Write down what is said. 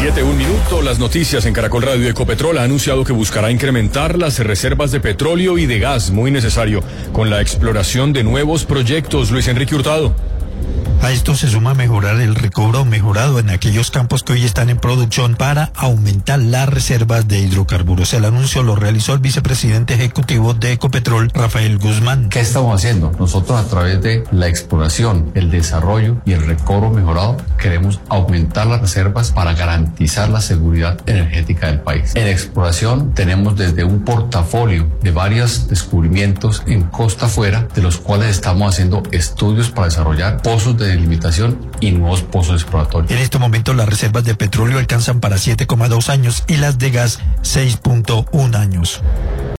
7:01, las noticias en Caracol Radio. Ecopetrol ha anunciado que buscará incrementar las reservas de petróleo y de gas, muy necesario, con la exploración de nuevos proyectos. Luis Enrique Hurtado. A esto se suma mejorar el recobro mejorado en aquellos campos que hoy están en producción para aumentar las reservas de hidrocarburos. El anuncio lo realizó el vicepresidente ejecutivo de Ecopetrol, Rafael Guzmán. ¿Qué estamos haciendo? Nosotros, a través de la exploración, el desarrollo y el recobro mejorado, queremos aumentar las reservas para garantizar la seguridad energética del país. En exploración tenemos desde un portafolio de varios descubrimientos en costa afuera, de los cuales estamos haciendo estudios para desarrollar pozos de delimitación y nuevos pozos exploratorios. En este momento las reservas de petróleo alcanzan para 7,2 años y las de gas 6,1 años.